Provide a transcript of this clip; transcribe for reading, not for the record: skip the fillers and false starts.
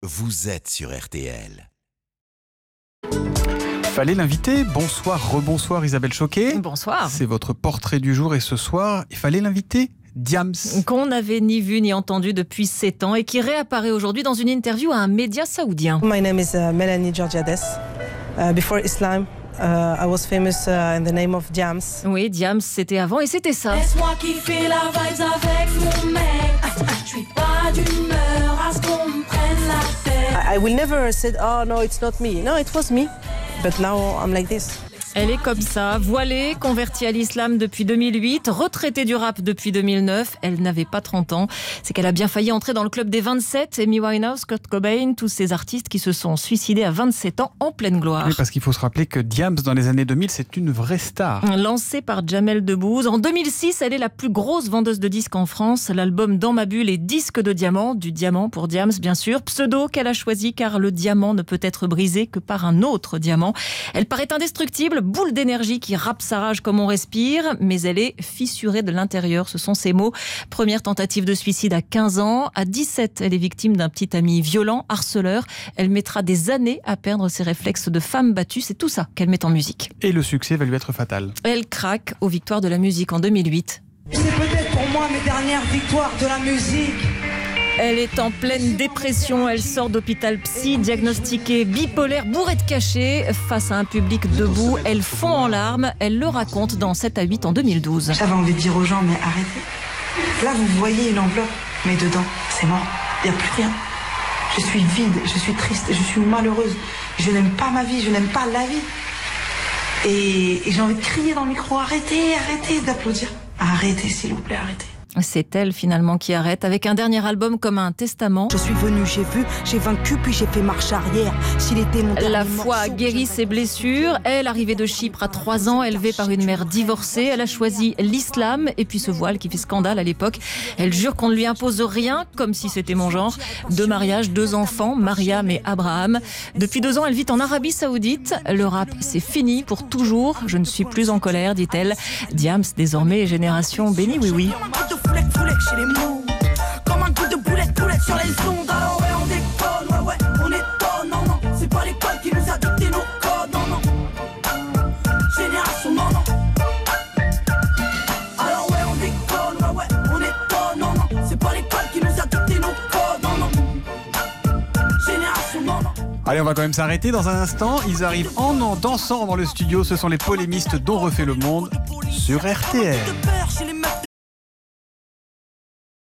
vous êtes sur RTL. Fallait l'inviter. Bonsoir, rebonsoir Isabelle Choquet. Bonsoir. C'est votre portrait du jour et ce soir, il fallait l'inviter. Diams. Qu'on n'avait ni vu ni entendu depuis 7 ans et qui réapparaît aujourd'hui dans une interview à un média saoudien. My name is Melanie Georgiades. Before Islam, I was famous in the name of Diams. Oui, Diams, c'était avant et c'était ça. Laisse-moi kiffer la vibes avec mon mec. Je suis pas d'humeur à ce qu'on me prenne la tête. I will never said, oh no, it's not me. No, it was me. But now I'm like this. Elle est comme ça, voilée, convertie à l'islam depuis 2008, retraitée du rap depuis 2009. Elle n'avait pas 30 ans. C'est qu'elle a bien failli entrer dans le club des 27. Amy Winehouse, Kurt Cobain, tous ces artistes qui se sont suicidés à 27 ans en pleine gloire. Oui, parce qu'il faut se rappeler que Diams, dans les années 2000, c'est une vraie star. Lancée par Jamel Debbouze, en 2006, elle est la plus grosse vendeuse de disques en France. L'album Dans ma bulle est disque de diamant, du diamant pour Diams bien sûr. Pseudo qu'elle a choisi car le diamant ne peut être brisé que par un autre diamant. Elle paraît indestructible, boule d'énergie qui rappe sa rage comme on respire, mais elle est fissurée de l'intérieur, ce sont ses mots. Première tentative de suicide à 15 ans. À 17, elle est victime d'un petit ami violent, harceleur. Elle mettra des années à perdre ses réflexes de femme battue. C'est tout ça qu'elle met en musique. Et le succès va lui être fatal. Elle craque aux victoires de la musique en 2008. C'est peut-être pour moi mes dernières victoires de la musique. Elle est en pleine dépression, elle sort d'hôpital psy, diagnostiquée bipolaire, bourrée de cachets. Face à un public debout, elle fond en larmes. Elle le raconte dans 7 à 8 en 2012. J'avais envie de dire aux gens, mais arrêtez. Là, vous voyez une enveloppe, mais dedans, c'est mort. Il n'y a plus rien. Je suis vide, je suis triste, je suis malheureuse. Je n'aime pas ma vie, je n'aime pas la vie. Et j'ai envie de crier dans le micro, arrêtez, arrêtez d'applaudir. Arrêtez, s'il vous plaît, arrêtez. C'est elle finalement qui arrête avec un dernier album comme un testament. Je suis venue, j'ai vu, j'ai vaincu puis j'ai fait marche arrière. S'il était mon La foi a guéri ses blessures. Elle, arrivée de Chypre à 3 ans, élevée par une mère divorcée, elle a choisi l'islam et puis ce voile qui fait scandale à l'époque. Elle jure qu'on ne lui impose rien, comme si c'était mon genre. 2 mariages, 2 enfants, Mariam et Abraham. Depuis 2 ans, elle vit en Arabie Saoudite. Le rap, c'est fini pour toujours. Je ne suis plus en colère, dit-elle. Diams, désormais, génération bénie, oui, oui. Foulec chez les mots, comme un coup de boulette sur les ondes. Alors ouais, on déconne, ouais, on étonne, non, non. C'est pas l'école qui nous a dicté nos codes, non, non. Génération, non, non. Alors ouais, on déconne, ouais, on étonne, non, non. C'est pas l'école qui nous a dicté nos codes, non, non. Génération, non, non. Allez, on va quand même s'arrêter dans un instant. Ils arrivent en dansant dans le studio. Ce sont les polémistes dont refait le monde sur RTL.